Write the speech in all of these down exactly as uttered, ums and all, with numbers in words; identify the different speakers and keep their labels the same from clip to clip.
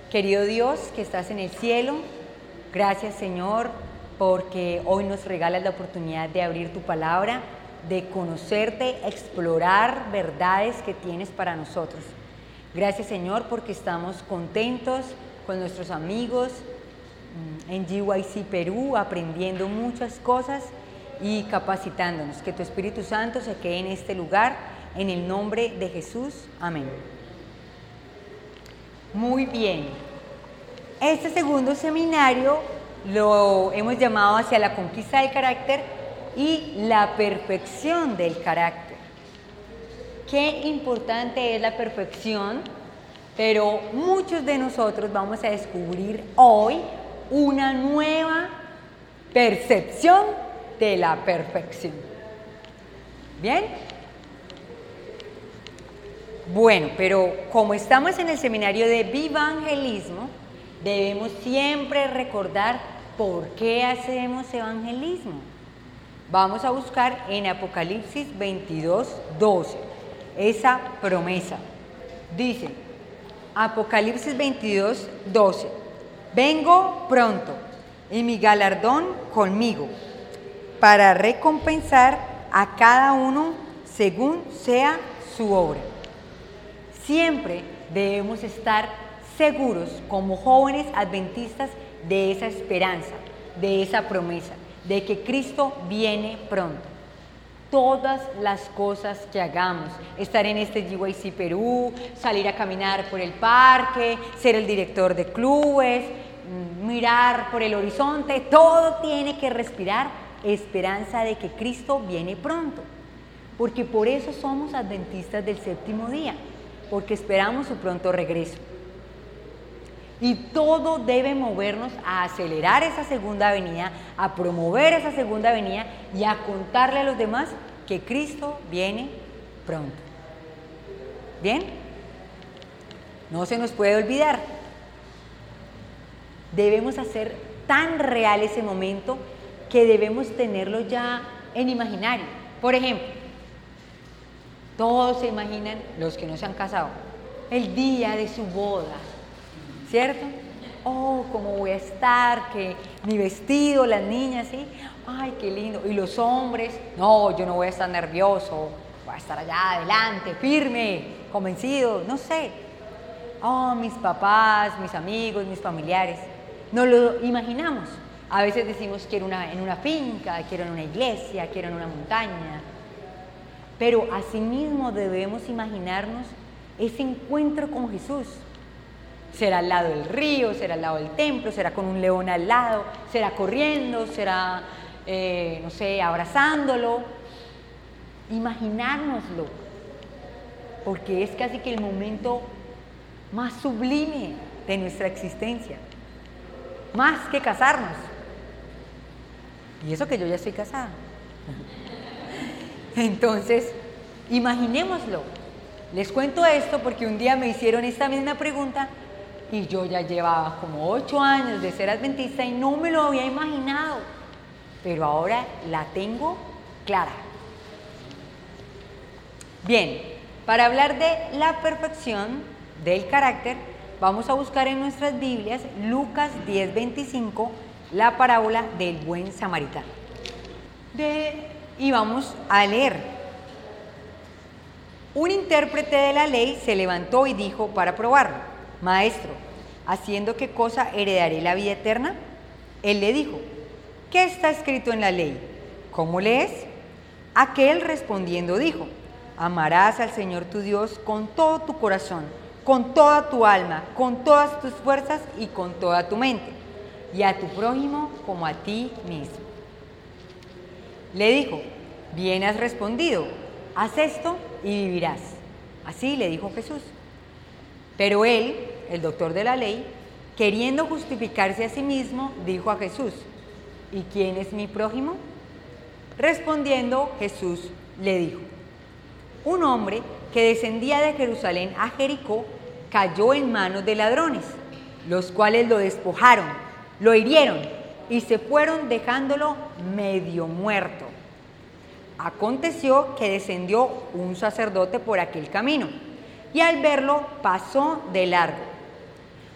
Speaker 1: Querido Dios que estás en el cielo, gracias Señor porque hoy nos regalas la oportunidad de abrir tu palabra, de conocerte, explorar verdades que tienes para nosotros. Gracias Señor porque estamos contentos con nuestros amigos en G Y C Perú, aprendiendo muchas cosas y capacitándonos. Que tu Espíritu Santo se quede en este lugar, en el nombre de Jesús. Amén. Muy bien. Este segundo seminario lo hemos llamado Hacia la conquista del carácter y la perfección del carácter. Qué importante es la perfección, pero muchos de nosotros vamos a descubrir hoy una nueva percepción de la perfección. ¿Bien? Bueno, pero como estamos en el seminario de evangelismo, debemos siempre recordar por qué hacemos evangelismo. Vamos a buscar en Apocalipsis veintidós, doce, esa promesa. Dice, Apocalipsis veintidós, doce, vengo pronto y mi galardón conmigo para recompensar a cada uno según sea su obra. Siempre debemos estar seguros como jóvenes adventistas de esa esperanza, de esa promesa, de que Cristo viene pronto. Todas las cosas que hagamos, estar en este G Y C Perú, salir a caminar por el parque, ser el director de clubes, mirar por el horizonte, todo tiene que respirar esperanza de que Cristo viene pronto, porque por eso somos adventistas del séptimo día, porque esperamos su pronto regreso. Y todo debe movernos a acelerar esa segunda venida, a promover esa segunda venida y a contarle a los demás que Cristo viene pronto. ¿Bien? No se nos puede olvidar. Debemos hacer tan real ese momento que debemos tenerlo ya en imaginario. Por ejemplo, todos se imaginan, los que no se han casado, el día de su boda, ¿cierto? Oh, cómo voy a estar, que mi vestido, las niñas, ¿sí? Ay, qué lindo. Y los hombres, no, yo no voy a estar nervioso, voy a estar allá adelante, firme, convencido, no sé. Oh, mis papás, mis amigos, mis familiares. Nos lo imaginamos. A veces decimos, quiero una, en una finca, quiero en una iglesia, quiero en una montaña. Pero asimismo debemos imaginarnos ese encuentro con Jesús. Será al lado del río, será al lado del templo, será con un león al lado, será corriendo, será, eh, no sé, abrazándolo. Imaginárnoslo, porque es casi que el momento más sublime de nuestra existencia, más que casarnos. Y eso que yo ya estoy casada. Entonces, imaginémoslo. Les cuento esto porque un día me hicieron esta misma pregunta y yo ya llevaba como ocho años de ser adventista y no me lo había imaginado, pero ahora la tengo clara. Bien, para hablar de la perfección del carácter, vamos a buscar en nuestras Biblias Lucas diez, veinticinco, la parábola del buen samaritano. De Y vamos a leer. Un intérprete de la ley se levantó y dijo para probarlo, Maestro, ¿haciendo qué cosa heredaré la vida eterna? Él le dijo, ¿qué está escrito en la ley? ¿Cómo lees? Aquel respondiendo dijo, amarás al Señor tu Dios con todo tu corazón, con toda tu alma, con todas tus fuerzas y con toda tu mente, y a tu prójimo como a ti mismo. Le dijo, bien has respondido, haz esto y vivirás. Así le dijo Jesús. Pero él, el doctor de la ley, queriendo justificarse a sí mismo, dijo a Jesús, ¿y quién es mi prójimo? Respondiendo Jesús le dijo, un hombre que descendía de Jerusalén a Jericó cayó en manos de ladrones, los cuales lo despojaron, lo hirieron y se fueron dejándolo medio muerto. Aconteció que descendió un sacerdote por aquel camino y al verlo pasó de largo.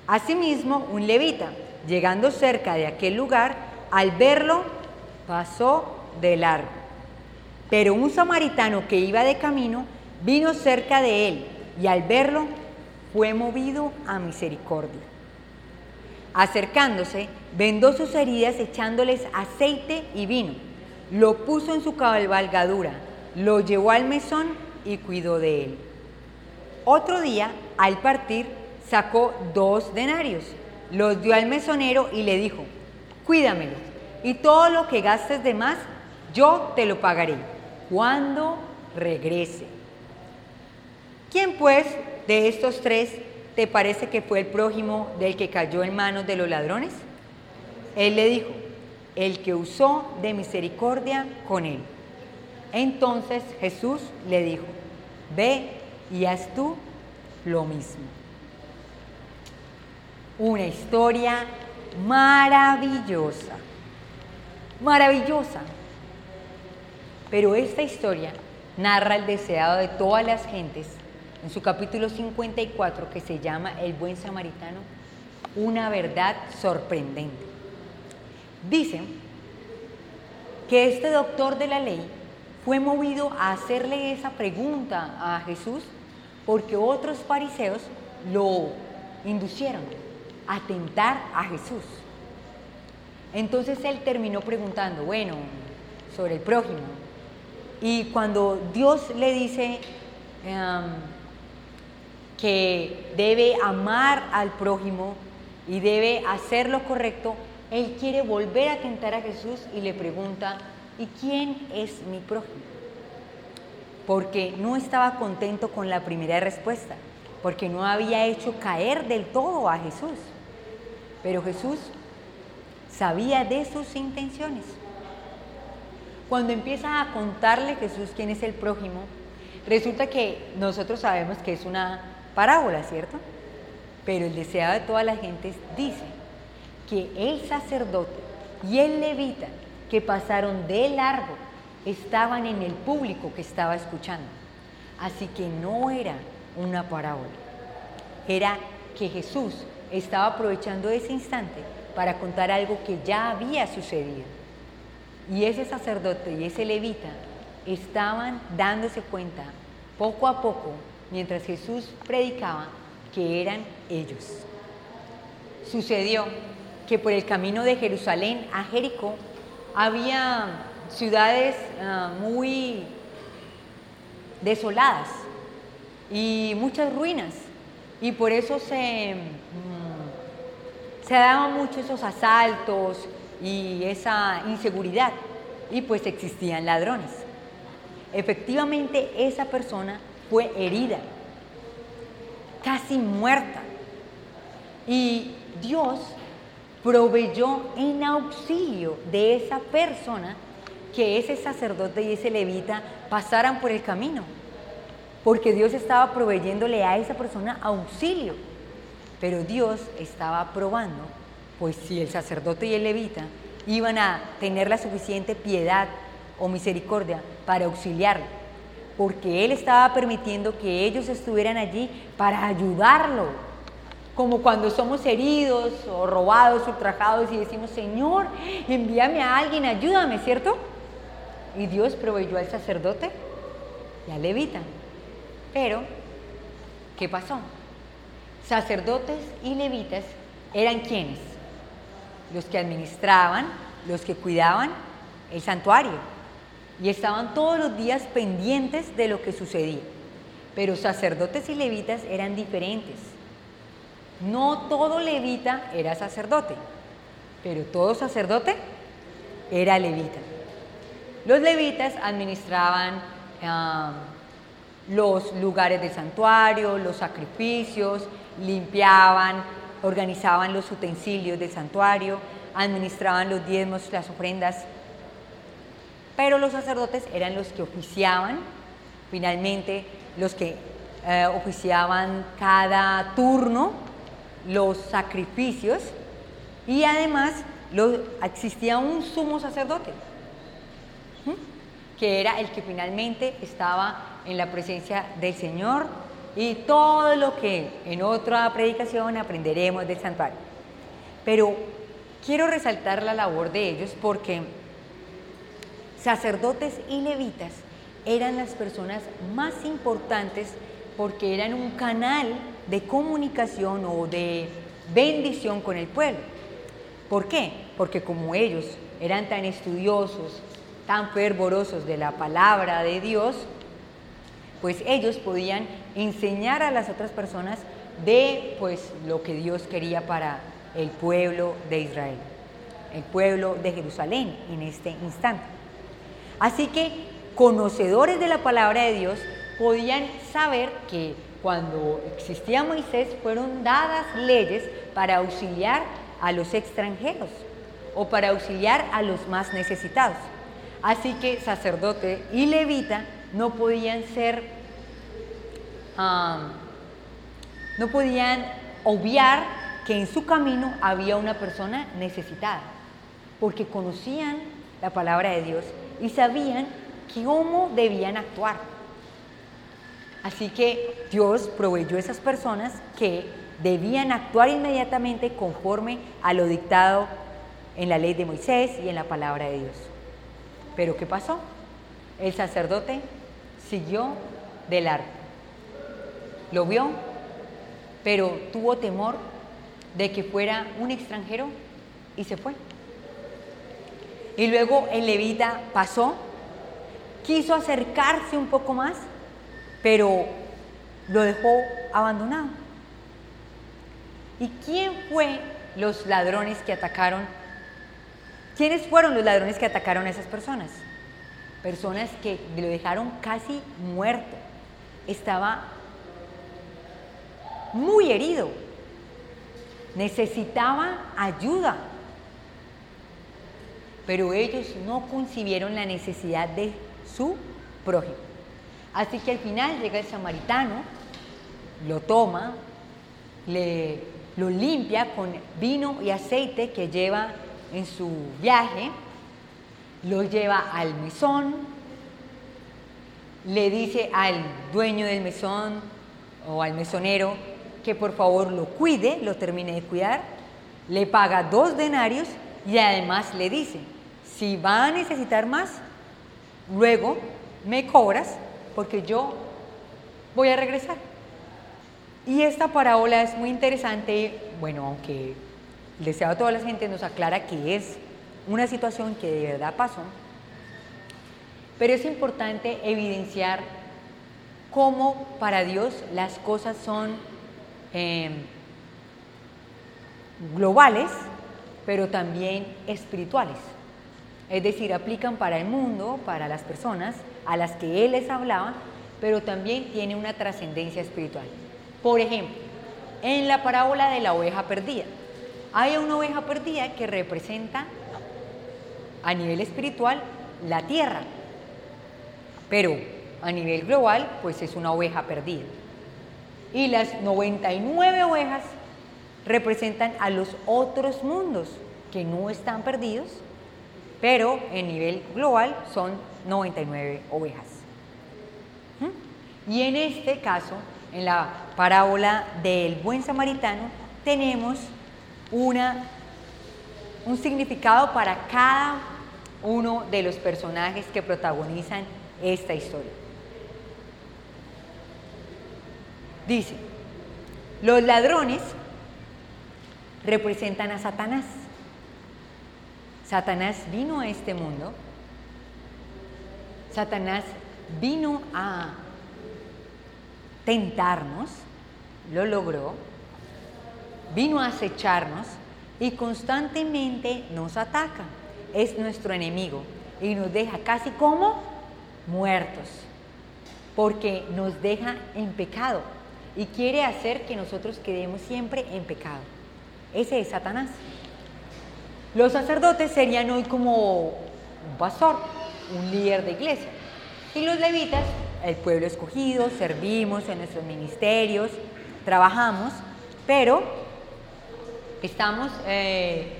Speaker 1: Asimismo, un levita, llegando cerca de aquel lugar, al verlo, pasó de largo. Pero un samaritano que iba de camino, vino cerca de él, y al verlo, fue movido a misericordia. Acercándose, vendó sus heridas echándoles aceite y vino. Lo puso en su cabalgadura, lo llevó al mesón y cuidó de él. Otro día, al partir, sacó dos denarios, los dio al mesonero y le dijo: cuídamelo, y todo lo que gastes de más, yo te lo pagaré cuando regrese. ¿Quién pues de estos tres te parece que fue el prójimo del que cayó en manos de los ladrones? Él le dijo: el que usó de misericordia con él. Entonces Jesús le dijo: ve y haz tú lo mismo. Una historia maravillosa, maravillosa. Pero esta historia narra el deseado de todas las gentes en su capítulo cincuenta y cuatro, que se llama El buen samaritano, una verdad sorprendente. Dicen que este doctor de la ley fue movido a hacerle esa pregunta a Jesús porque otros fariseos lo inducieron a tentar a Jesús. Entonces él terminó preguntando, bueno, sobre el prójimo. Y cuando Dios le dice um, que debe amar al prójimo y debe hacer lo correcto, él quiere volver a tentar a Jesús y le pregunta: ¿y quién es mi prójimo? Porque no estaba contento con la primera respuesta, porque no había hecho caer del todo a Jesús. Pero Jesús sabía de sus intenciones. Cuando empieza a contarle Jesús quién es el prójimo, resulta que nosotros sabemos que es una parábola, ¿cierto? Pero el deseado de todas las gentes dice que el sacerdote y el levita que pasaron de largo estaban en el público que estaba escuchando. Así que no era una parábola, era que Jesús estaba aprovechando ese instante para contar algo que ya había sucedido. Y ese sacerdote y ese levita estaban dándose cuenta poco a poco, mientras Jesús predicaba, que eran ellos. Sucedió que por el camino de Jerusalén a Jericó había ciudades uh, muy desoladas y muchas ruinas, y por eso se, mm, se daban mucho esos asaltos y esa inseguridad, y pues existían ladrones. Efectivamente, esa persona fue herida, casi muerta, y Dios proveyó en auxilio de esa persona que ese sacerdote y ese levita pasaran por el camino, porque Dios estaba proveyéndole a esa persona auxilio, pero Dios estaba probando, pues si el sacerdote y el levita iban a tener la suficiente piedad o misericordia para auxiliarlo, porque Él estaba permitiendo que ellos estuvieran allí para ayudarlo, como cuando somos heridos o robados, ultrajados y decimos: Señor, envíame a alguien, ayúdame, ¿cierto? Y Dios proveyó al sacerdote y al levita. Pero, ¿qué pasó? Sacerdotes y levitas eran ¿quiénes? Los que administraban, los que cuidaban el santuario, y estaban todos los días pendientes de lo que sucedía. Pero sacerdotes y levitas eran diferentes. No todo levita era sacerdote, pero todo sacerdote era levita. Los levitas administraban uh, los lugares del santuario, los sacrificios, limpiaban, organizaban los utensilios del santuario, administraban los diezmos, las ofrendas. Pero los sacerdotes eran los que oficiaban, finalmente los que eh, oficiaban cada turno, los sacrificios, y además lo, existía un sumo sacerdote, ¿sí?, que era el que finalmente estaba en la presencia del Señor y todo lo que en otra predicación aprenderemos del santuario. Pero quiero resaltar la labor de ellos porque sacerdotes y levitas eran las personas más importantes porque eran un canal de comunicación o de bendición con el pueblo. ¿Por qué? Porque como ellos eran tan estudiosos, tan fervorosos de la palabra de Dios, pues ellos podían enseñar a las otras personas de pues lo que Dios quería para el pueblo de Israel, el pueblo de Jerusalén en este instante. Así que conocedores de la palabra de Dios podían saber que cuando existía Moisés fueron dadas leyes para auxiliar a los extranjeros o para auxiliar a los más necesitados. Así que sacerdote y levita no podían ser, um, no podían obviar que en su camino había una persona necesitada, porque conocían la palabra de Dios y sabían cómo debían actuar. Así que Dios proveyó a esas personas que debían actuar inmediatamente conforme a lo dictado en la ley de Moisés y en la palabra de Dios. Pero ¿qué pasó? El sacerdote siguió de largo. Lo vio, pero tuvo temor de que fuera un extranjero y se fue. Y luego el levita pasó, quiso acercarse un poco más, pero lo dejó abandonado. ¿Y quién fue los ladrones que atacaron? ¿Quiénes fueron los ladrones que atacaron a esas personas? Personas que lo dejaron casi muerto. Estaba muy herido. Necesitaba ayuda. Pero ellos no concibieron la necesidad de su prójimo. Así que al final llega el samaritano, lo toma, le, lo limpia con vino y aceite que lleva en su viaje, lo lleva al mesón, le dice al dueño del mesón o al mesonero que por favor lo cuide, lo termine de cuidar, le paga dos denarios y además le dice, si va a necesitar más, luego me cobras porque yo voy a regresar. Y esta parábola es muy interesante, bueno, aunque el deseo de toda la gente nos aclara que es una situación que de verdad pasó, pero es importante evidenciar cómo para Dios las cosas son eh, globales, pero también espirituales. Es decir, aplican para el mundo, para las personas a las que Él les hablaba, pero también tiene una trascendencia espiritual. Por ejemplo, en la parábola de la oveja perdida, hay una oveja perdida que representa a nivel espiritual la tierra, pero a nivel global pues es una oveja perdida. Y las noventa y nueve ovejas representan a los otros mundos que no están perdidos, pero en nivel global son noventa y nueve ovejas. ¿Mm? Y en este caso, en la parábola del buen samaritano, tenemos una, un significado para cada uno de los personajes que protagonizan esta historia. Dice, los ladrones representan a Satanás. Satanás vino a este mundo, Satanás vino a tentarnos, lo logró, vino a acecharnos y constantemente nos ataca. Es nuestro enemigo y nos deja casi como muertos, porque nos deja en pecado y quiere hacer que nosotros quedemos siempre en pecado. Ese es Satanás. Los sacerdotes serían hoy como un pastor, un líder de iglesia. Y los levitas, el pueblo escogido, servimos en nuestros ministerios, trabajamos, pero estamos eh,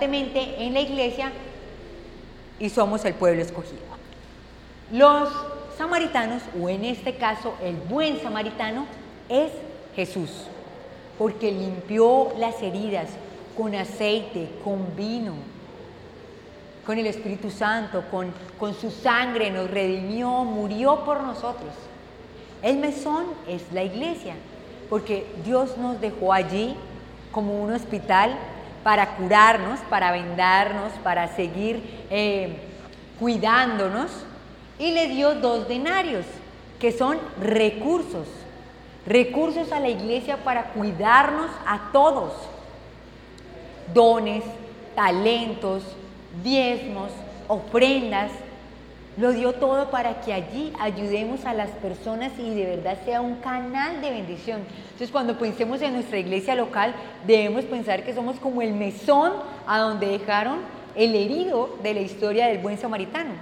Speaker 1: constantemente en la iglesia y somos el pueblo escogido. Los samaritanos, o en este caso el buen samaritano, es Jesús, porque limpió las heridas con aceite, con vino, con el Espíritu Santo, con, con su sangre nos redimió, murió por nosotros. El mesón es la iglesia, porque Dios nos dejó allí como un hospital para curarnos, para vendarnos, para seguir eh, cuidándonos, y le dio dos denarios, que son recursos, recursos a la iglesia para cuidarnos a todos, dones, talentos, diezmos, ofrendas, lo dio todo para que allí ayudemos a las personas y de verdad sea un canal de bendición. Entonces, cuando pensemos en nuestra iglesia local, debemos pensar que somos como el mesón a donde dejaron el herido de la historia del buen samaritano.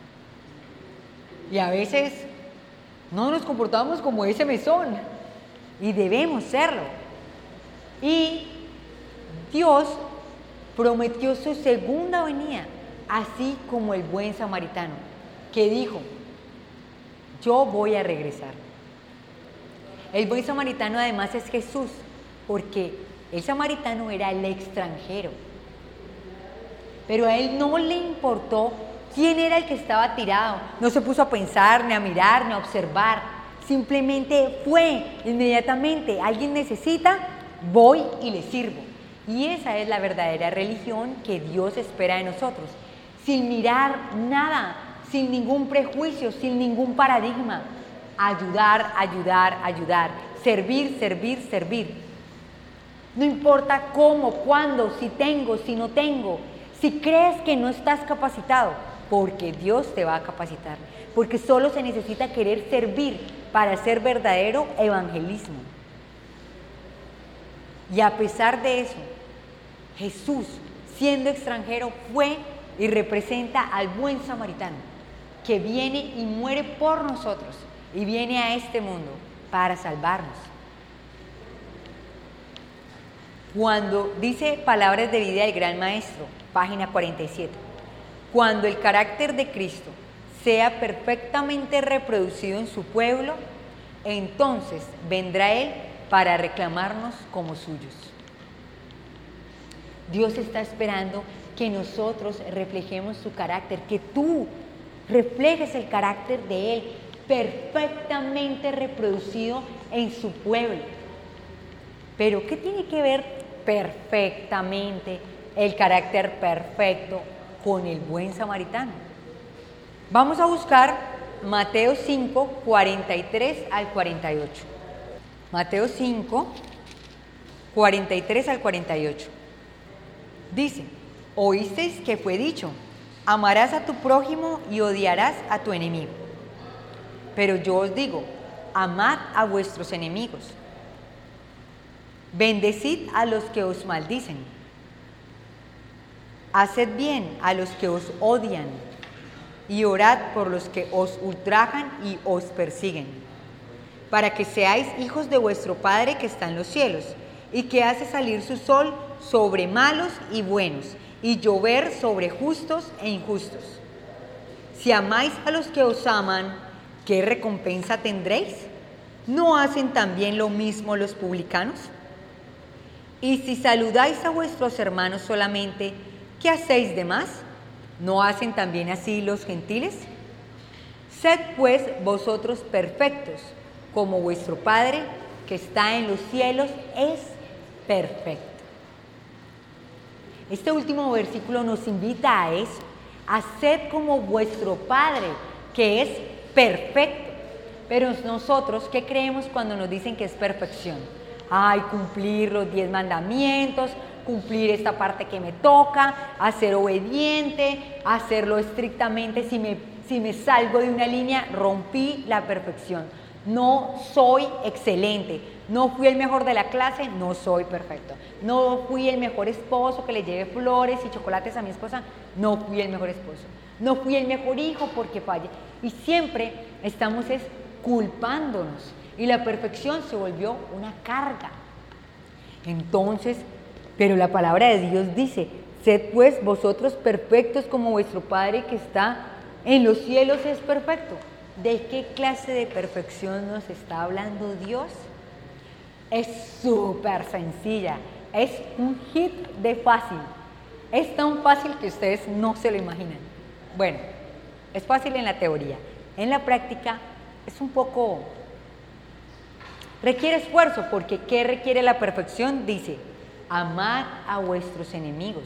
Speaker 1: Y a veces no nos comportamos como ese mesón, y debemos serlo. Y Dios prometió su segunda venida, así como el buen samaritano, que dijo, yo voy a regresar. El buen samaritano además es Jesús, porque el samaritano era el extranjero, pero a él no le importó quién era el que estaba tirado, no se puso a pensar, ni a mirar, ni a observar, simplemente fue inmediatamente, alguien necesita, voy y le sirvo. Y esa es la verdadera religión que Dios espera de nosotros, sin mirar nada, sin ningún prejuicio, sin ningún paradigma. Ayudar, ayudar, ayudar, servir, servir, servir. No importa cómo, cuándo, si tengo, si no tengo, si crees que no estás capacitado, porque Dios te va a capacitar, porque solo se necesita querer servir para hacer verdadero evangelismo. Y a pesar de eso, Jesús, siendo extranjero, fue y representa al buen samaritano, que viene y muere por nosotros, y viene a este mundo para salvarnos. Cuando dice Palabras de Vida del Gran Maestro, página cuarenta y siete, cuando el carácter de Cristo sea perfectamente reproducido en su pueblo, entonces vendrá Él para reclamarnos como suyos. Dios está esperando que nosotros reflejemos su carácter, que tú reflejes el carácter de Él perfectamente reproducido en su pueblo. Pero ¿qué tiene que ver perfectamente el carácter perfecto con el buen samaritano? Vamos a buscar Mateo cinco, cuarenta y tres al cuarenta y ocho. Mateo cinco, cuarenta y tres al cuarenta y ocho. Dice, oísteis que fue dicho, amarás a tu prójimo y odiarás a tu enemigo. Pero yo os digo, amad a vuestros enemigos, bendecid a los que os maldicen, haced bien a los que os odian, y orad por los que os ultrajan y os persiguen, para que seáis hijos de vuestro Padre que está en los cielos, y que hace salir su sol sobre malos y buenos, y llover sobre justos e injustos. Si amáis a los que os aman, ¿qué recompensa tendréis? ¿No hacen también lo mismo los publicanos? Y si saludáis a vuestros hermanos solamente, ¿qué hacéis de más? ¿No hacen también así los gentiles? Sed pues vosotros perfectos, como vuestro Padre que está en los cielos es perfecto. Este último versículo nos invita a eso, a ser como vuestro Padre que es perfecto. Pero nosotros, ¿qué creemos cuando nos dicen que es perfección? Ay, cumplir los diez mandamientos, cumplir esta parte que me toca, a ser obediente, hacerlo estrictamente. Si me, si me salgo de una línea, rompí la perfección. No soy excelente, no fui el mejor de la clase, no soy perfecto. No fui el mejor esposo que le lleve flores y chocolates a mi esposa, no fui el mejor esposo. No fui el mejor hijo porque fallé. Y siempre estamos es culpándonos y la perfección se volvió una carga. Entonces, pero la palabra de Dios dice, sed pues vosotros perfectos como vuestro Padre que está en los cielos es perfecto. ¿De qué clase de perfección nos está hablando Dios? Es súper sencilla, es un hit de fácil. Es tan fácil que ustedes no se lo imaginan. Bueno, es fácil en la teoría. En la práctica es un poco... requiere esfuerzo, porque ¿qué requiere la perfección? Dice, amad a vuestros enemigos.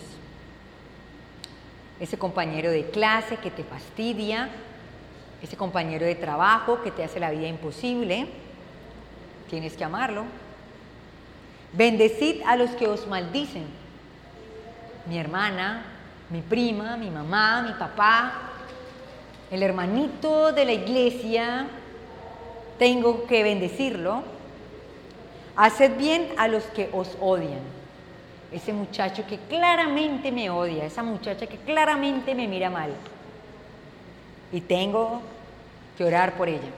Speaker 1: Ese compañero de clase que te fastidia, ese compañero de trabajo que te hace la vida imposible, tienes que amarlo. Bendecid a los que os maldicen. Mi hermana, mi prima, mi mamá, mi papá, el hermanito de la iglesia, tengo que bendecirlo. Haced bien a los que os odian. Ese muchacho que claramente me odia, esa muchacha que claramente me mira mal. Y tengo que orar por ella.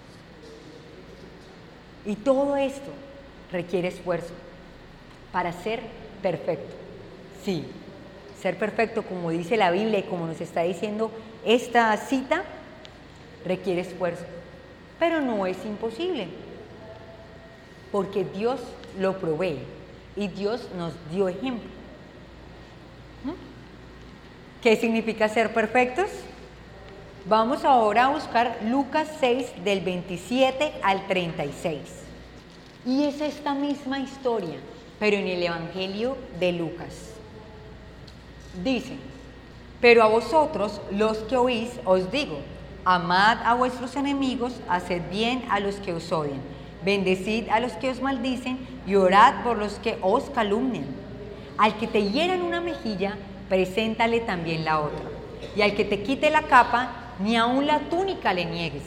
Speaker 1: Y todo esto requiere esfuerzo para ser perfecto. Sí, ser perfecto, como dice la Biblia y como nos está diciendo esta cita, requiere esfuerzo. Pero no es imposible, porque Dios lo provee y Dios nos dio ejemplo. ¿Mm? ¿Qué significa ser perfectos? Vamos ahora a buscar Lucas seis del veintisiete al treinta y seis. Y es esta misma historia, pero en el Evangelio de Lucas. Dice, pero a vosotros los que oís os digo, amad a vuestros enemigos, haced bien a los que os odian, bendecid a los que os maldicen y orad por los que os calumnian. Al que te hieran una mejilla, preséntale también la otra. Y al que te quite la capa, ni aun la túnica le niegues.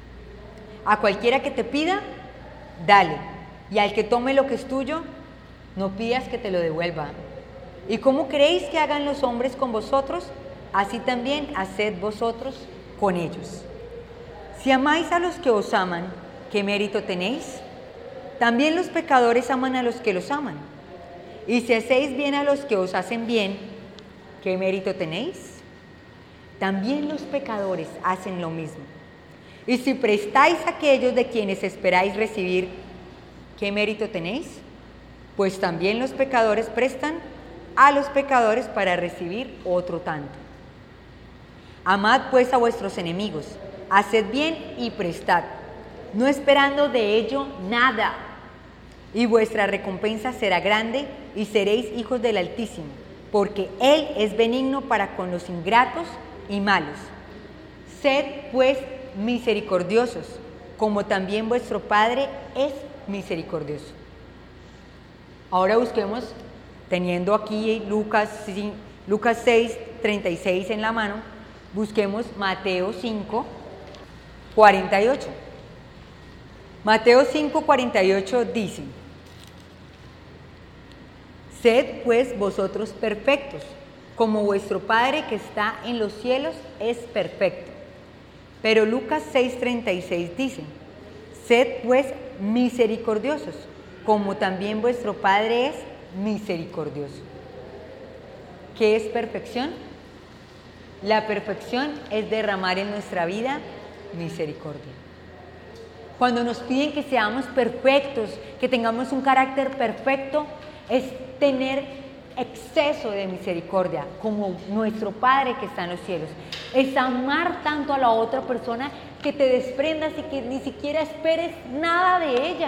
Speaker 1: A cualquiera que te pida, dale. Y al que tome lo que es tuyo, no pidas que te lo devuelva. ¿Y cómo queréis que hagan los hombres con vosotros? Así también haced vosotros con ellos. Si amáis a los que os aman, ¿qué mérito tenéis? También los pecadores aman a los que los aman. Y si hacéis bien a los que os hacen bien, ¿qué mérito tenéis? También los pecadores hacen lo mismo. Y si prestáis a aquellos de quienes esperáis recibir, ¿qué mérito tenéis? Pues también los pecadores prestan a los pecadores para recibir otro tanto. Amad pues a vuestros enemigos, haced bien y prestad, no esperando de ello nada, y vuestra recompensa será grande y seréis hijos del Altísimo, porque Él es benigno para con los ingratos y malos. Sed pues misericordiosos, como también vuestro Padre es misericordioso. Ahora busquemos, teniendo aquí Lucas, Lucas seis, treinta y seis en la mano, busquemos Mateo cinco, cuarenta y ocho. Mateo cinco, cuarenta y ocho dice, sed pues vosotros perfectos, como vuestro Padre que está en los cielos es perfecto. Pero Lucas seis, treinta y seis dice, sed pues misericordiosos, como también vuestro Padre es misericordioso. ¿Qué es perfección? La perfección es derramar en nuestra vida misericordia. Cuando nos piden que seamos perfectos, que tengamos un carácter perfecto, es tener exceso de misericordia, como nuestro Padre que está en los cielos. Es amar tanto a la otra persona que te desprendas y que ni siquiera esperes nada de ella.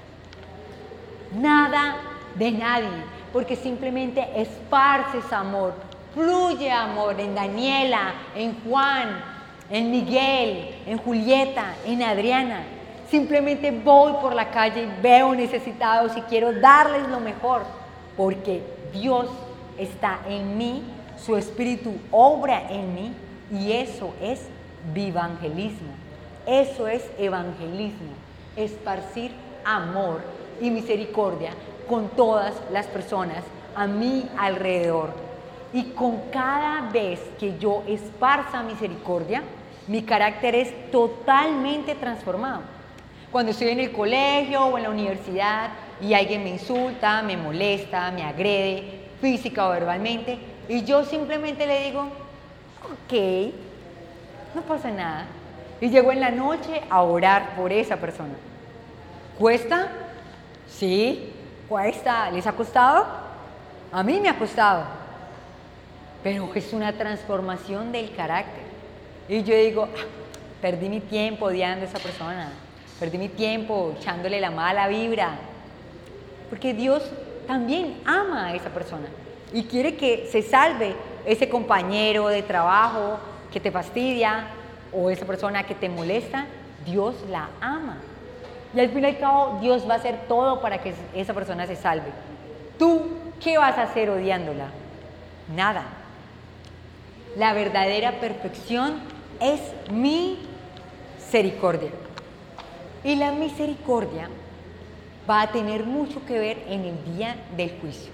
Speaker 1: Nada de nadie, porque simplemente esparces amor, fluye amor en Daniela, en Juan, en Miguel, en Julieta, en Adriana. Simplemente voy por la calle y veo necesitados y quiero darles lo mejor, porque Dios está en mí, su Espíritu obra en mí, y eso es vivangelismo, eso es evangelismo, esparcir amor y misericordia con todas las personas a mi alrededor. Y con cada vez que yo esparza misericordia, mi carácter es totalmente transformado. Cuando estoy en el colegio o en la universidad y alguien me insulta, me molesta, me agrede física o verbalmente, y yo simplemente le digo, ok, no pasa nada, Y llego en la noche a orar por esa persona. ¿Cuesta? Sí, cuesta. ¿Les ha costado? A mí me ha costado. Pero es una transformación del carácter. Y yo digo, ah, perdí mi tiempo odiando a esa persona. Perdí mi tiempo echándole la mala vibra. Porque Dios también ama a esa persona. Y quiere que se salve ese compañero de trabajo que te fastidia o esa persona que te molesta. Dios la ama. Y al fin y al cabo, Dios va a hacer todo para que esa persona se salve. ¿Tú qué vas a hacer odiándola? Nada. La verdadera perfección es misericordia. Y la misericordia va a tener mucho que ver en el día del juicio.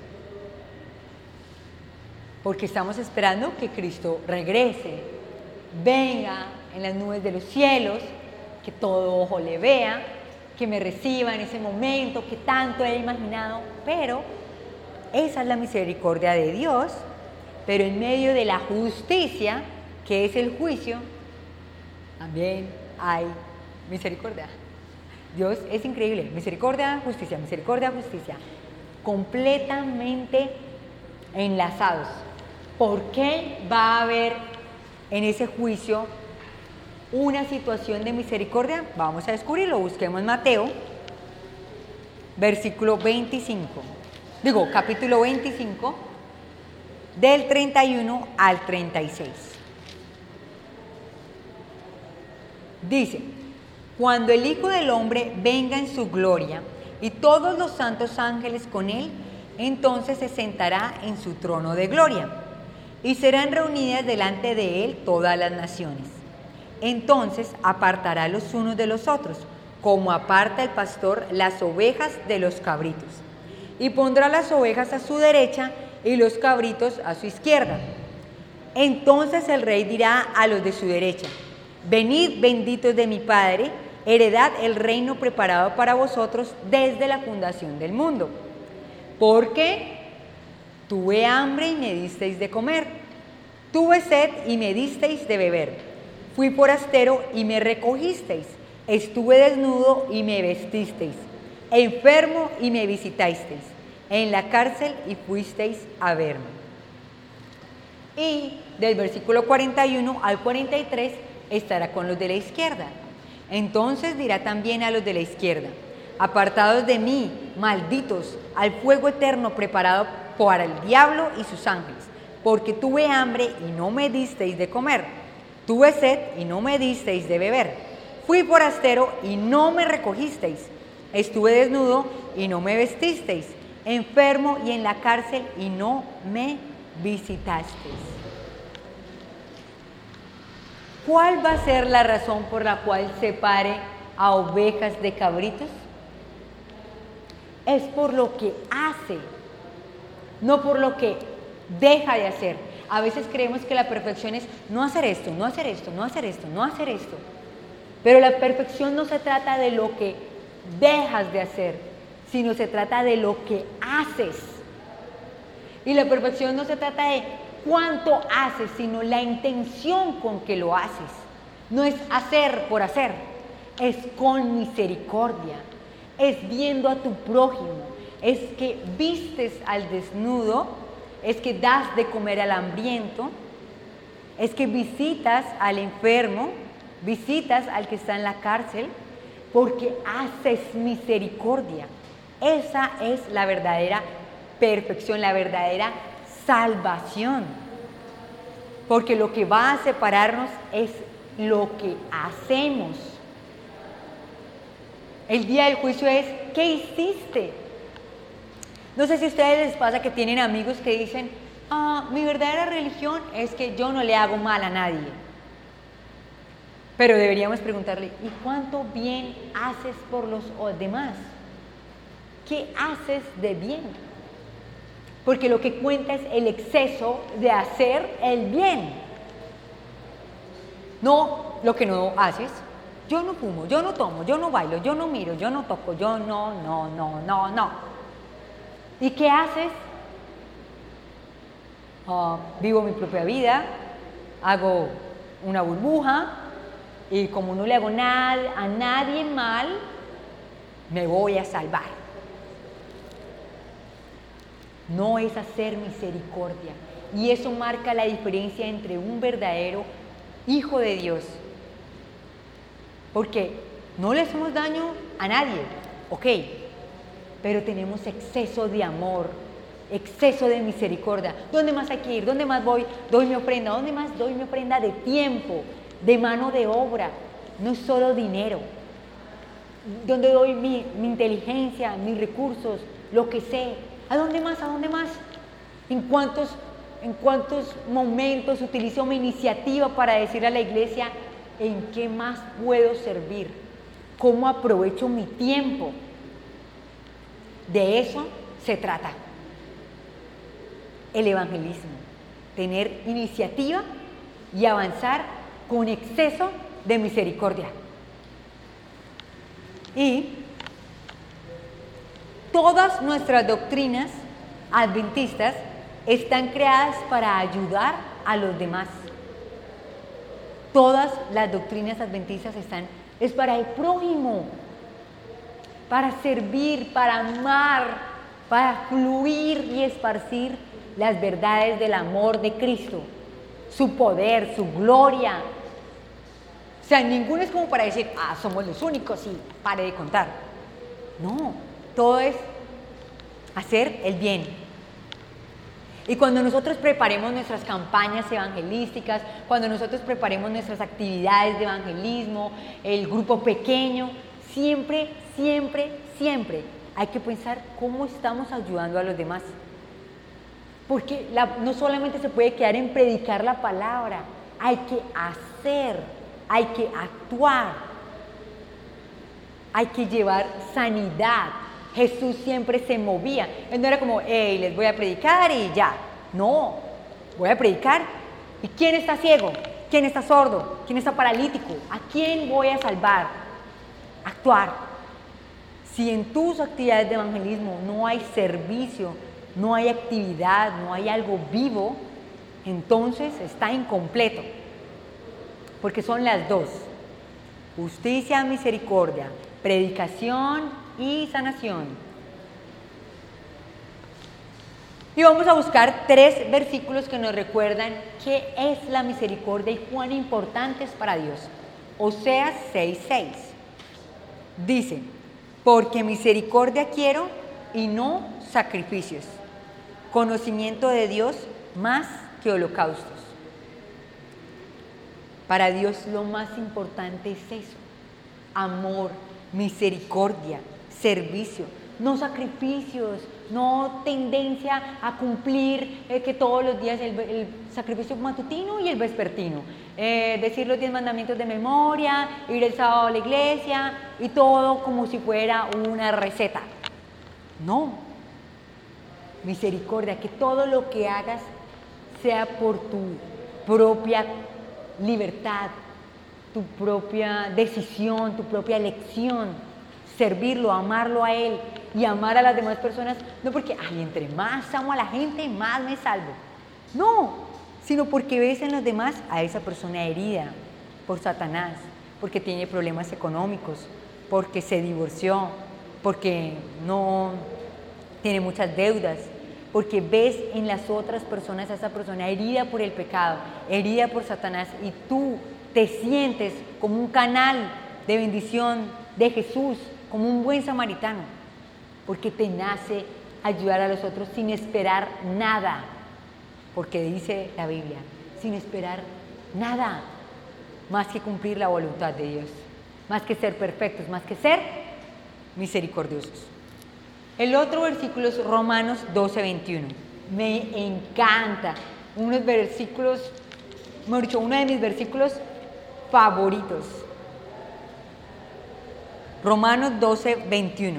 Speaker 1: Porque estamos esperando que Cristo regrese, venga en las nubes de los cielos, que todo ojo le vea, que me reciba en ese momento que tanto he imaginado. Pero esa es la misericordia de Dios. Pero en medio de la justicia, que es el juicio, también hay misericordia. Dios es increíble. Misericordia, justicia, misericordia, justicia. Completamente enlazados. ¿Por qué va a haber en ese juicio una situación de misericordia? Vamos a descubrirlo. Busquemos Mateo, versículo veinticinco. Digo, capítulo veinticinco, del treinta y uno al treinta y seis. Dice: cuando el Hijo del Hombre venga en su gloria y todos los santos ángeles con él, entonces se sentará en su trono de gloria y serán reunidas delante de él todas las naciones. Entonces apartará los unos de los otros, como aparta el pastor las ovejas de los cabritos, y pondrá las ovejas a su derecha y los cabritos a su izquierda. Entonces el rey dirá a los de su derecha: venid, benditos de mi Padre, heredad el reino preparado para vosotros desde la fundación del mundo. Porque tuve hambre y me disteis de comer, tuve sed y me disteis de beber, fui forastero y me recogisteis, estuve desnudo y me vestisteis, enfermo y me visitasteis, en la cárcel y fuisteis a verme. Y del versículo cuarenta y uno al cuarenta y tres estará con los de la izquierda. Entonces dirá también a los de la izquierda: apartados de mí, malditos, al fuego eterno preparado para el diablo y sus ángeles, porque tuve hambre y no me disteis de comer, tuve sed y no me disteis de beber, fui forastero y no me recogisteis, estuve desnudo y no me vestisteis, enfermo y en la cárcel y no me visitasteis. ¿Cuál va a ser la razón por la cual separe a ovejas de cabritos? Es por lo que hace, no por lo que deja de hacer. A veces creemos que la perfección es no hacer esto, no hacer esto, no hacer esto, no hacer esto. Pero la perfección no se trata de lo que dejas de hacer, sino se trata de lo que haces. Y la perfección no se trata de cuánto haces, sino la intención con que lo haces. No es hacer por hacer, es con misericordia, es viendo a tu prójimo, es que vistes al desnudo, es que das de comer al hambriento, es que visitas al enfermo, visitas al que está en la cárcel, porque haces misericordia. Esa es la verdadera perfección, la verdadera salvación. Porque lo que va a separarnos es lo que hacemos. El día del juicio es ¿qué hiciste? No sé si a ustedes les pasa que tienen amigos que dicen: ah, mi verdadera religión es que yo no le hago mal a nadie. Pero deberíamos preguntarle: ¿y cuánto bien haces por los demás? ¿Qué haces de bien? Porque lo que cuenta es el exceso de hacer el bien, no lo que no haces. Yo no fumo, yo no tomo, yo no bailo, yo no miro, yo no toco, yo no, no, no, no, no. ¿Y qué haces? Uh, vivo mi propia vida, hago una burbuja, y como no le hago nada a nadie mal, me voy a salvar. No es hacer misericordia. Y eso marca la diferencia entre un verdadero hijo de Dios. Porque no le hacemos daño a nadie, ok, pero tenemos exceso de amor, exceso de misericordia. ¿Dónde más hay que ir? ¿Dónde más voy? Doy mi ofrenda. ¿Dónde más doy mi ofrenda? De tiempo, de mano de obra, no es solo dinero. ¿Dónde doy mi, mi inteligencia, mis recursos, lo que sé? ¿A dónde más? ¿A dónde más? ¿En cuántos, en cuántos momentos utilizo mi iniciativa para decir a la iglesia en qué más puedo servir? ¿Cómo aprovecho mi tiempo? De eso se trata el evangelismo, tener iniciativa y avanzar con exceso de misericordia. Y todas nuestras doctrinas adventistas están creadas para ayudar a los demás. Todas las doctrinas adventistas están, es para el prójimo, para servir, para amar, para fluir y esparcir las verdades del amor de Cristo, su poder, su gloria. O sea, ninguno es como para decir, ah, somos los únicos y pare de contar. No, todo es hacer el bien. Y cuando nosotros preparemos nuestras campañas evangelísticas, cuando nosotros preparemos nuestras actividades de evangelismo, el grupo pequeño, siempre, siempre, siempre hay que pensar cómo estamos ayudando a los demás. Porque la, no solamente se puede quedar en predicar la palabra, hay que hacer, hay que actuar, hay que llevar sanidad. Jesús siempre se movía. Él no era como, hey, les voy a predicar y ya. No, voy a predicar. ¿Y quién está ciego? ¿Quién está sordo? ¿Quién está paralítico? ¿A quién voy a salvar? Actuar. Si en tus actividades de evangelismo no hay servicio, no hay actividad, no hay algo vivo, entonces está incompleto. Porque son las dos: justicia, misericordia, predicación y sanación. Y vamos a buscar tres versículos que nos recuerdan qué es la misericordia y cuán importante es para Dios. Oseas seis seis dice: porque misericordia quiero y no sacrificios, conocimiento de Dios más que holocaustos. Para Dios lo más importante es eso: amor, misericordia, servicio, no sacrificios, no tendencia a cumplir eh, que todos los días el, el sacrificio matutino y el vespertino, eh, decir los diez mandamientos de memoria, ir el sábado a la iglesia y todo como si fuera una receta. No, misericordia, que todo lo que hagas sea por tu propia libertad, tu propia decisión, tu propia elección, servirlo, amarlo a Él y amar a las demás personas, no porque, ay, entre más amo a la gente, más me salvo. No, sino porque ves en los demás a esa persona herida por Satanás, porque tiene problemas económicos, porque se divorció, porque no tiene muchas deudas, porque ves en las otras personas a esa persona herida por el pecado, herida por Satanás, y tú te sientes como un canal de bendición de Jesús, como un buen samaritano, porque te nace ayudar a los otros sin esperar nada, porque dice la Biblia, sin esperar nada, más que cumplir la voluntad de Dios, más que ser perfectos, más que ser misericordiosos. El otro versículo es Romanos doce veintiuno. Me encanta, unos versículos, mejor dicho, uno de mis versículos favoritos. Romanos doce veintiuno.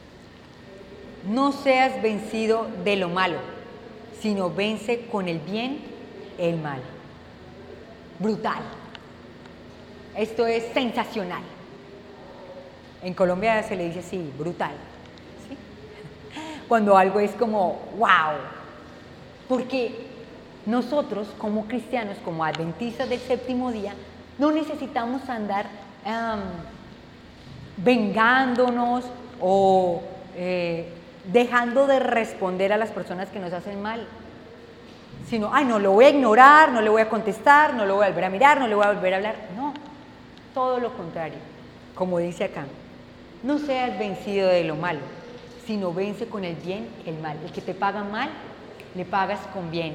Speaker 1: No seas vencido de lo malo, sino vence con el bien el mal. Brutal. Esto es sensacional. En Colombia se le dice así, brutal. ¿Sí? Cuando algo es como, wow. Porque nosotros como cristianos, como adventistas del séptimo día, No necesitamos andar um, vengándonos o eh, dejando de responder a las personas que nos hacen mal. Sino, ay, no lo voy a ignorar, no le voy a contestar, no lo voy a volver a mirar, no le voy a volver a hablar. No, todo lo contrario. Como dice acá, no seas vencido de lo malo, sino vence con el bien el mal. El que te paga mal, le pagas con bien.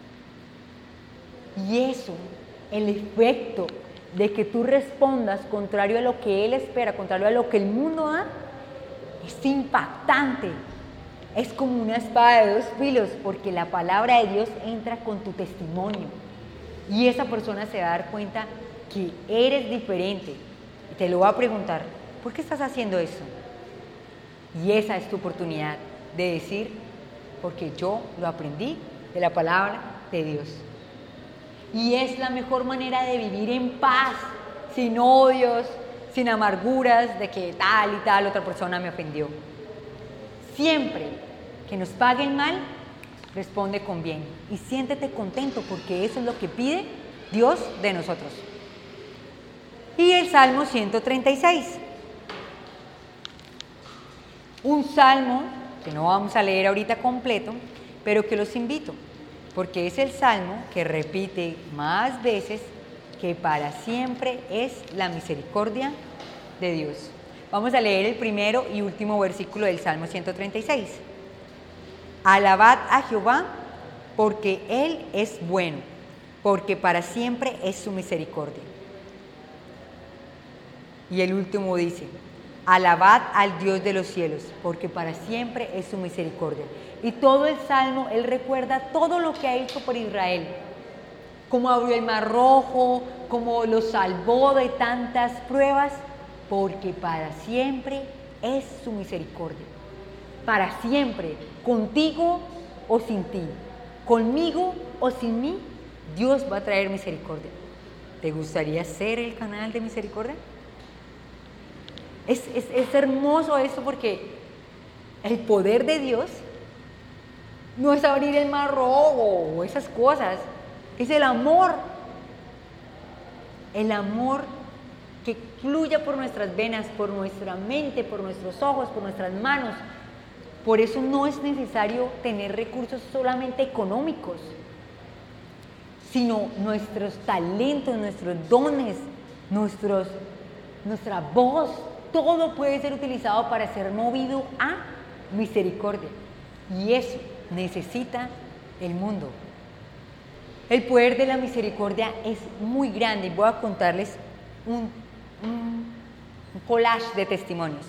Speaker 1: Y eso, el efecto de que tú respondas contrario a lo que él espera, contrario a lo que el mundo da, es impactante. Es como una espada de dos filos, porque la palabra de Dios entra con tu testimonio. Y esa persona se va a dar cuenta que eres diferente. Y te lo va a preguntar, ¿por qué estás haciendo eso? Y esa es tu oportunidad de decir, porque yo lo aprendí de la palabra de Dios. Y es la mejor manera de vivir en paz, sin odios, sin amarguras de que tal y tal otra persona me ofendió. Siempre que nos paguen mal, responde con bien. Y siéntete contento porque eso es lo que pide Dios de nosotros. Y el Salmo ciento treinta y seis. Un salmo que no vamos a leer ahorita completo, pero que los invito, porque es el salmo que repite más veces que para siempre es la misericordia de Dios. Vamos a leer el primero y último versículo del Salmo ciento treinta y seis. Alabad a Jehová, porque Él es bueno, porque para siempre es su misericordia. Y el último dice, alabad al Dios de los cielos, porque para siempre es su misericordia. Y todo el Salmo, él recuerda todo lo que ha hecho por Israel, cómo abrió el mar rojo, cómo lo salvó de tantas pruebas, porque para siempre es su misericordia. Para siempre, contigo o sin ti, conmigo o sin mí, Dios va a traer misericordia. ¿Te gustaría ser el canal de misericordia? Es, es, es hermoso esto porque el poder de Dios no es abrir el mar rojo o esas cosas, es el amor. El amor que fluya por nuestras venas, por nuestra mente, por nuestros ojos, por nuestras manos. Por eso no es necesario tener recursos solamente económicos, sino nuestros talentos, nuestros dones, nuestros, nuestra voz, todo puede ser utilizado para ser movido a misericordia. Y eso necesita el mundo. El poder de la misericordia es muy grande y voy a contarles un, un, un collage de testimonios.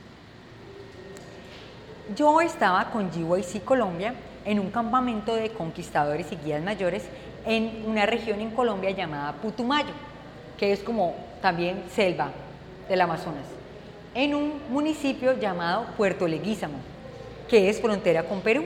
Speaker 1: Yo estaba con G Y C Colombia en un campamento de conquistadores y guías mayores en una región en Colombia llamada Putumayo, que es como también selva del Amazonas, en un municipio llamado Puerto Leguízamo, que es frontera con Perú.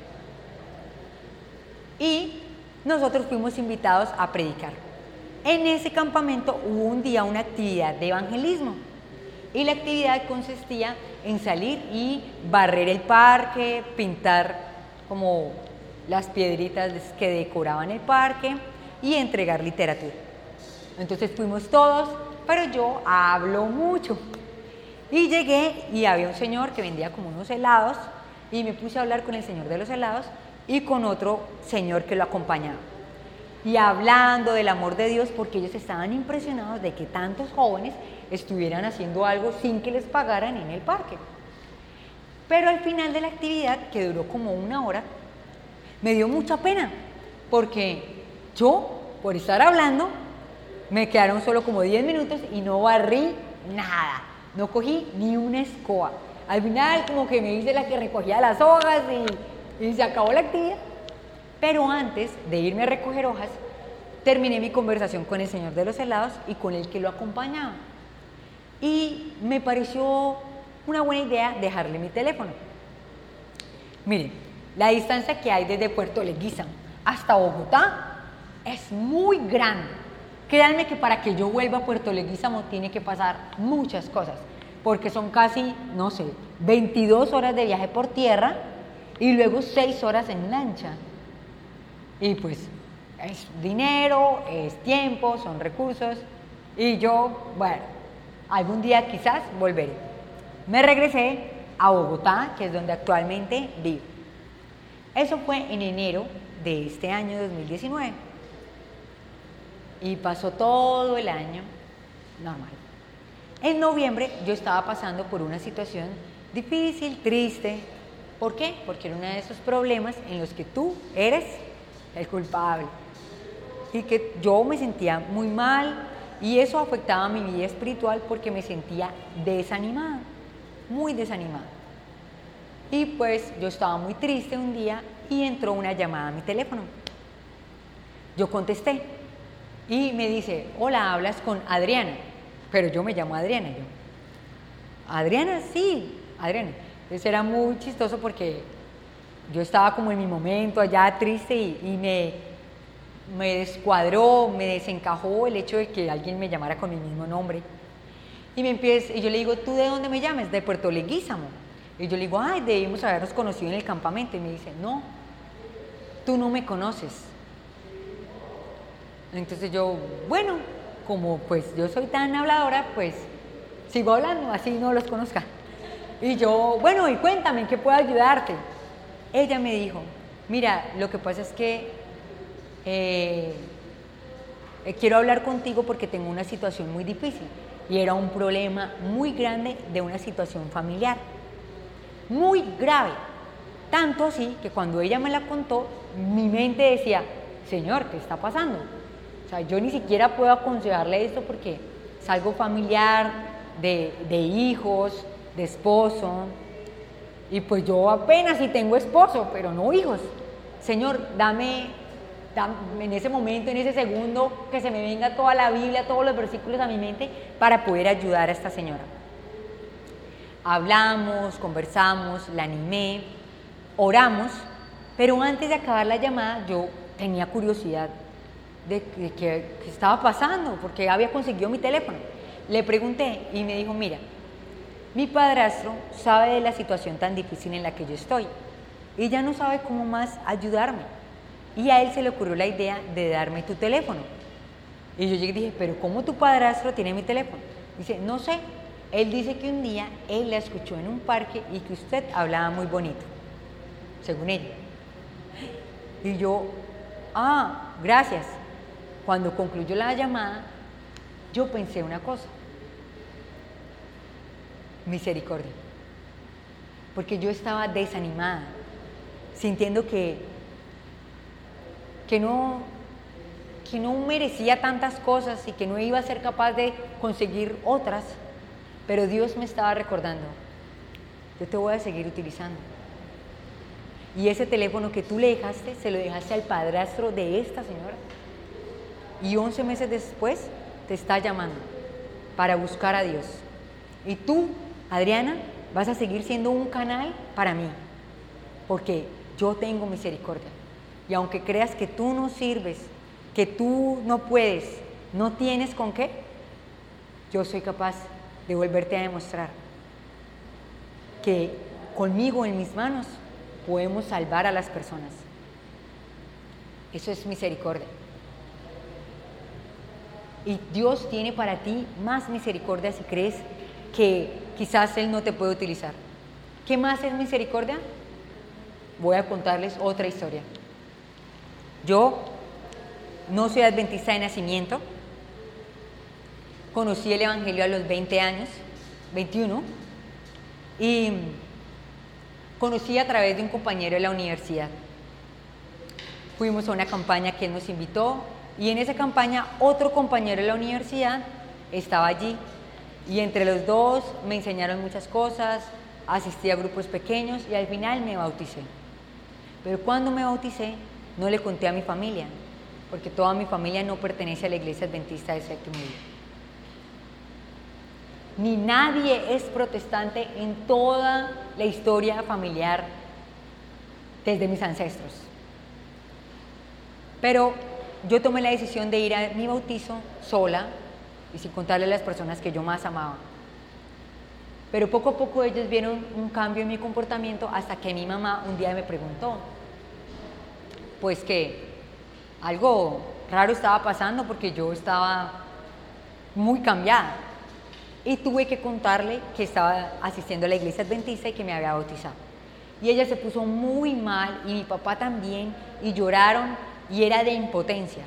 Speaker 1: Y nosotros fuimos invitados a predicar. En ese campamento hubo un día una actividad de evangelismo y la actividad consistía en salir y barrer el parque, pintar como las piedritas que decoraban el parque y entregar literatura. Entonces fuimos todos, pero yo hablo mucho. Y llegué y había un señor que vendía como unos helados y me puse a hablar con el señor de los helados y con otro señor que lo acompañaba. Y hablando del amor de Dios, porque ellos estaban impresionados de que tantos jóvenes estuvieran haciendo algo sin que les pagaran en el parque. Pero al final de la actividad, que duró como una hora, me dio mucha pena, porque yo, por estar hablando, me quedaron solo como diez minutos y no barrí nada, no cogí ni una escoba. Al final como que me hice la que recogía las hojas y, y se acabó la actividad. Pero antes de irme a recoger hojas, terminé mi conversación con el señor de los helados y con el que lo acompañaba. Y me pareció una buena idea dejarle mi teléfono. Miren, la distancia que hay desde Puerto Leguízamo hasta Bogotá es muy grande. Créanme que para que yo vuelva a Puerto Leguízamo tiene que pasar muchas cosas, porque son casi, no sé, veintidós horas de viaje por tierra y luego seis horas en lancha. Y pues es dinero, es tiempo, son recursos Y yo, bueno, algún día quizás volveré. Me regresé a Bogotá, que es donde actualmente vivo. Eso fue en enero de este año dos mil diecinueve. Y pasó todo el año normal. En noviembre yo estaba pasando por una situación difícil, triste. ¿Por qué? Porque era uno de esos problemas en los que tú eres el culpable. Y que yo me sentía muy mal y eso afectaba mi vida espiritual porque me sentía desanimada, muy desanimada. Y pues yo estaba muy triste un día y entró una llamada a mi teléfono. Yo contesté y me dice, hola, hablas con Adriana, pero yo me llamo Adriana. Yo, Adriana, sí, Adriana. Entonces era muy chistoso porque yo estaba como en mi momento allá triste y, y me, me descuadró, me desencajó el hecho de que alguien me llamara con mi mismo nombre. Y, me empieza, y yo le digo, ¿tú de dónde me llamas? De Puerto Leguízamo. Y yo le digo, ay, debimos habernos conocido en el campamento. Y me dice, no, tú no me conoces. Entonces yo, bueno, como pues yo soy tan habladora, pues sigo hablando, así no los conozca. Y yo, bueno, y cuéntame, ¿en qué puedo ayudarte? Ella me dijo, mira, lo que pasa es que eh, eh, quiero hablar contigo porque tengo una situación muy difícil. Y era un problema muy grande de una situación familiar, muy grave. Tanto así que cuando ella me la contó, mi mente decía, Señor, ¿qué está pasando? O sea, yo ni siquiera puedo aconsejarle esto porque es algo familiar, de, de hijos, de esposo. Y pues yo apenas si tengo esposo, pero no hijos. Señor, dame, dame en ese momento, en ese segundo, que se me venga toda la Biblia, todos los versículos a mi mente para poder ayudar a esta señora. Hablamos, conversamos, la animé, oramos, pero antes de acabar la llamada yo tenía curiosidad de, de qué estaba pasando, porque había conseguido mi teléfono. Le pregunté y me dijo, mira, mi padrastro sabe de la situación tan difícil en la que yo estoy y ya no sabe cómo más ayudarme. Y a él se le ocurrió la idea de darme tu teléfono. Y yo llegué y dije, pero ¿cómo tu padrastro tiene mi teléfono? Dice, no sé, él dice que un día él la escuchó en un parque y que usted hablaba muy bonito, según ella. Y yo, ah, gracias. Cuando concluyó la llamada, yo pensé una cosa. Misericordia, porque yo estaba desanimada, sintiendo que, que, no, que no merecía tantas cosas y que no iba a ser capaz de conseguir otras, pero Dios me estaba recordando, yo te voy a seguir utilizando. Y ese teléfono que tú le dejaste, se lo dejaste al padrastro de esta señora, y once meses después te está llamando para buscar a Dios. Y tú, Adriana, vas a seguir siendo un canal para mí, porque yo tengo misericordia. Y aunque creas que tú no sirves, que tú no puedes, no tienes con qué, yo soy capaz de volverte a demostrar que conmigo en mis manos podemos salvar a las personas. Eso es misericordia. Y Dios tiene para ti más misericordia si crees que quizás Él no te puede utilizar. ¿Qué más es misericordia? Voy a contarles otra historia. Yo no soy adventista de nacimiento. Conocí el Evangelio a los veinte años, veintiuno, y conocí a través de un compañero de la universidad. Fuimos a una campaña que él nos invitó y en esa campaña otro compañero de la universidad estaba allí. Y entre los dos me enseñaron muchas cosas, asistí a grupos pequeños y al final me bauticé. Pero cuando me bauticé no le conté a mi familia, porque toda mi familia no pertenece a la Iglesia Adventista del Séptimo Día. Ni nadie es protestante en toda la historia familiar desde mis ancestros. Pero yo tomé la decisión de ir a mi bautizo sola y sin contarle a las personas que yo más amaba. Pero poco a poco ellos vieron un cambio en mi comportamiento hasta que mi mamá un día me preguntó, pues que algo raro estaba pasando porque yo estaba muy cambiada. Y tuve que contarle que estaba asistiendo a la iglesia adventista y que me había bautizado. Y ella se puso muy mal, y mi papá también, y lloraron, y era de impotencia.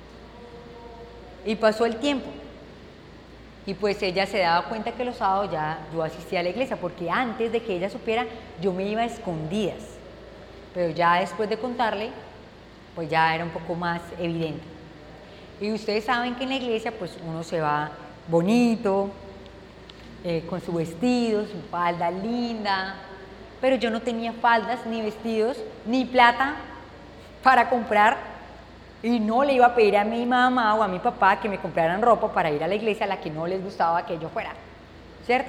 Speaker 1: Y pasó el tiempo. Y pues ella se daba cuenta que los sábados ya yo asistía a la iglesia, porque antes de que ella supiera, yo me iba a escondidas. Pero ya después de contarle, pues ya era un poco más evidente. Y ustedes saben que en la iglesia, pues uno se va bonito, eh, con su vestido, su falda linda, pero yo no tenía faldas, ni vestidos, ni plata para comprar, y no le iba a pedir a mi mamá o a mi papá que me compraran ropa para ir a la iglesia a la que no les gustaba que yo fuera, ¿cierto?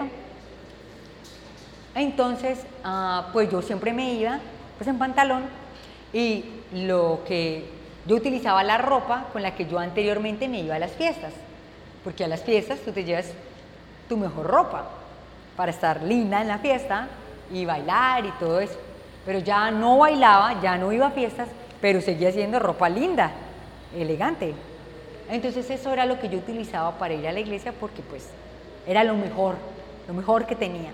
Speaker 1: Entonces, uh, pues yo siempre me iba pues en pantalón, y lo que yo utilizaba la ropa con la que yo anteriormente me iba a las fiestas, porque a las fiestas tú te llevas tu mejor ropa para estar linda en la fiesta y bailar y todo eso. Pero ya no bailaba, ya no iba a fiestas, pero seguía siendo ropa linda, elegante. Entonces eso era lo que yo utilizaba para ir a la iglesia, porque pues era lo mejor, lo mejor que tenía.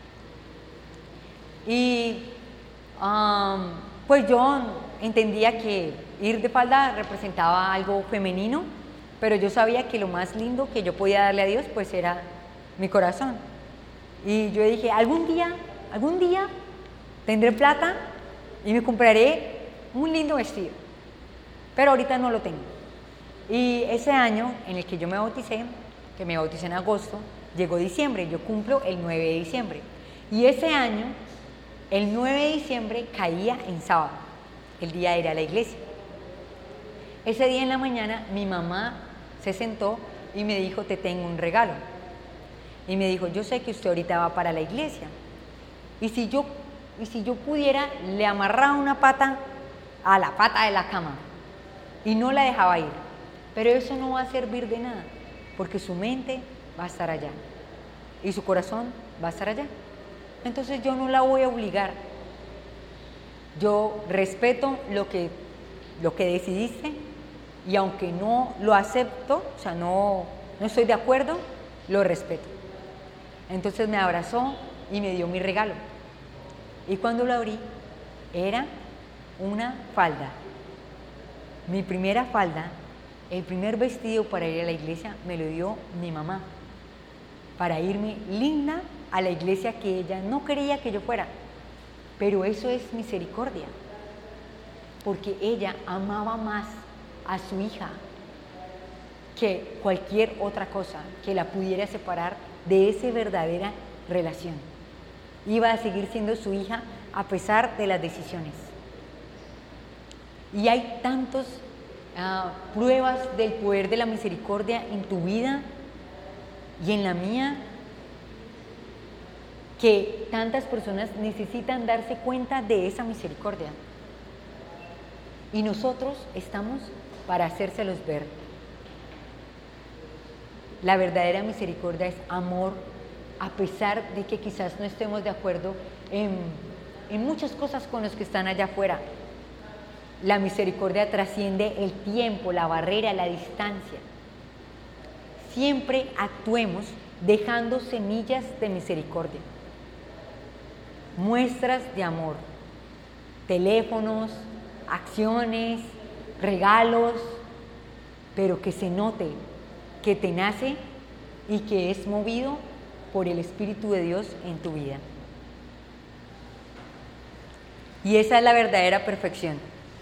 Speaker 1: Y um, pues yo entendía que ir de falda representaba algo femenino, pero yo sabía que lo más lindo que yo podía darle a Dios pues era mi corazón. Y yo dije, algún día, algún día tendré plata y me compraré un lindo vestido, pero ahorita no lo tengo. Y ese año en el que yo me bauticé, que me bauticé en agosto, llegó diciembre, yo cumplo el nueve de diciembre. Y ese año, el nueve de diciembre caía en sábado, el día de ir a la iglesia. Ese día en la mañana mi mamá se sentó y me dijo, te tengo un regalo. Y me dijo, yo sé que usted ahorita va para la iglesia, y si yo, y si yo pudiera, le amarraba una pata a la pata de la cama y no la dejaba ir, pero eso no va a servir de nada, porque su mente va a estar allá y su corazón va a estar allá. Entonces yo no la voy a obligar, yo respeto lo que, lo que decidiste, y aunque no lo acepto, o sea, no, no estoy de acuerdo, lo respeto. Entonces me abrazó y me dio mi regalo. Y cuando lo abrí, era una falda. Mi primera falda, el primer vestido para ir a la iglesia, me lo dio mi mamá, para irme linda a la iglesia que ella no quería que yo fuera. Pero eso es misericordia, porque ella amaba más a su hija que cualquier otra cosa que la pudiera separar de esa verdadera relación. Iba a seguir siendo su hija a pesar de las decisiones. Y hay tantas uh, pruebas del poder de la misericordia en tu vida y en la mía, que tantas personas necesitan darse cuenta de esa misericordia. Y nosotros estamos para hacérselos ver. La verdadera misericordia es amor, a pesar de que quizás no estemos de acuerdo en, en muchas cosas con los que están allá afuera. La misericordia trasciende el tiempo, la barrera, la distancia. Siempre actuemos dejando semillas de misericordia, muestras de amor, teléfonos, acciones, regalos, pero que se note que te nace y que es movido por el Espíritu de Dios en tu vida. Y esa es la verdadera perfección.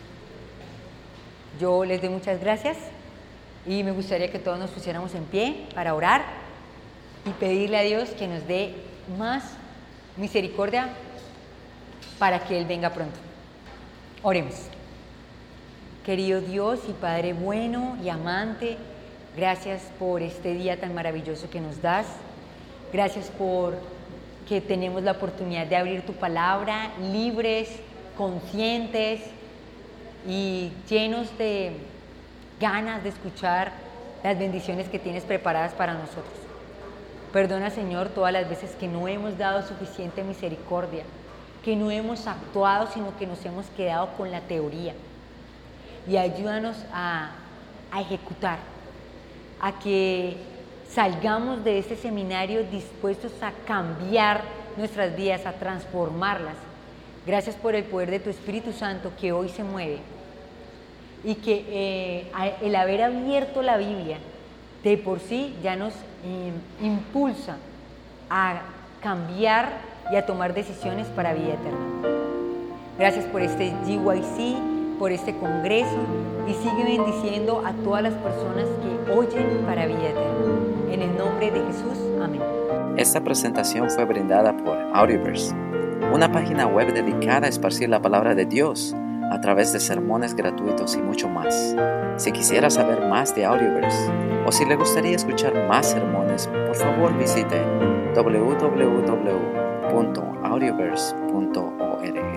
Speaker 1: Yo les doy muchas gracias y me gustaría que todos nos pusiéramos en pie para orar y pedirle a Dios que nos dé más misericordia para que Él venga pronto. Oremos. Querido Dios y Padre bueno y amante, gracias por este día tan maravilloso que nos das. Gracias por que tenemos la oportunidad de abrir tu palabra, libres, conscientes y llenos de ganas de escuchar las bendiciones que tienes preparadas para nosotros. Perdona, Señor, todas las veces que no hemos dado suficiente misericordia, que no hemos actuado, sino que nos hemos quedado con la teoría. Y ayúdanos a, a ejecutar, a que salgamos de este seminario dispuestos a cambiar nuestras vidas, a transformarlas. Gracias por el poder de tu Espíritu Santo que hoy se mueve y que eh, el haber abierto la Biblia de por sí ya nos eh, impulsa a cambiar y a tomar decisiones para vida eterna. Gracias por este G Y C, por este congreso, y sigue bendiciendo a todas las personas que oyen para vida eterna. En el nombre de Jesús, amén.
Speaker 2: Esta presentación fue brindada por Audioverse, una página web dedicada a esparcir la palabra de Dios a través de sermones gratuitos y mucho más. Si quisiera saber más de Audioverse o si le gustaría escuchar más sermones, por favor visite w w w punto audioverse punto org.